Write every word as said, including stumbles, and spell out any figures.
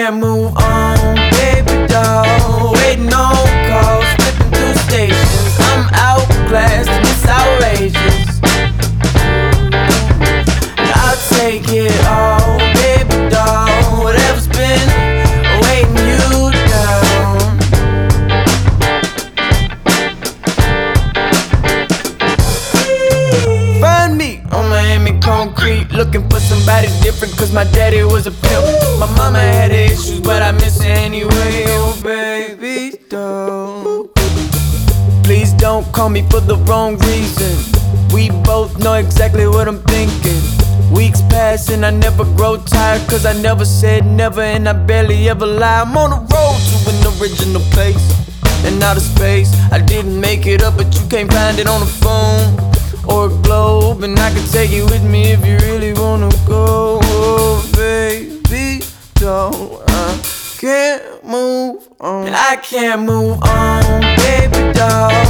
can't move on, baby doll. Waiting on calls, flipping through stations. I'm outclassed and it's outrageous. And I'll take it all, baby doll. Whatever's been weighing you down. Find me on Miami concrete, looking for somebody different, cause my daddy was a pimp. My mama had issues, but I miss her anyway. Oh baby doll, please don't call me for the wrong reason. We both know exactly what I'm thinking. Weeks pass and I never grow tired, cause I never said never and I barely ever lie. I'm on the road to an original place and outer space. I didn't make it up, but you can't find it on the phone or a globe, and I can take you with me if you really wanna go. Oh, baby doll, I can't move on, and I can't move on, baby doll.